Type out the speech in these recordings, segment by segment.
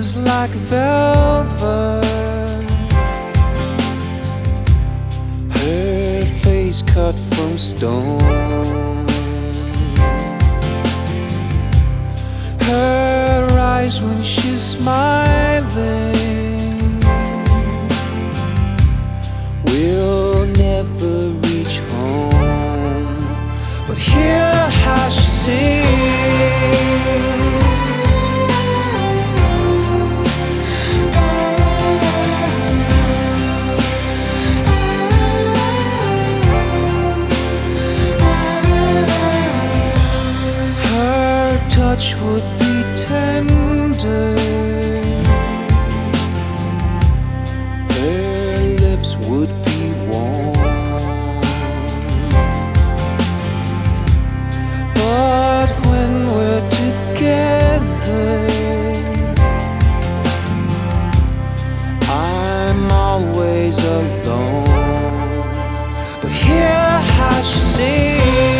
is like velvet, her face cut from stone, her eyes when she's smiling will never reach home, but hear how she sings. Touch would be tender, her lips would be warm, but when we're together, I'm always alone, but hear how she sings.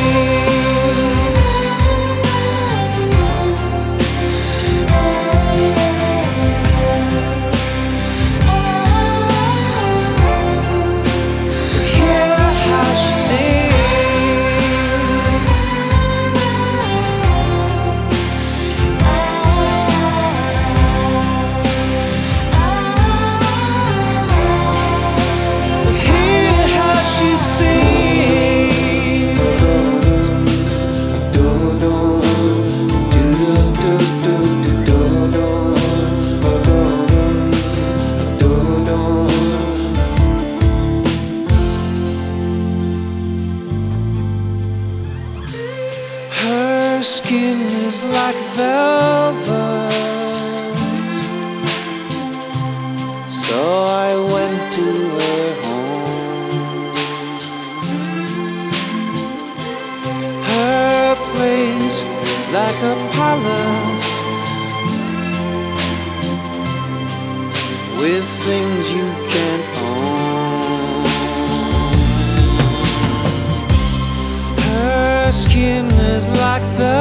Her skin is like velvet, so I went to her home. Her place like a palace with things you can't own. Her skin is like velvet,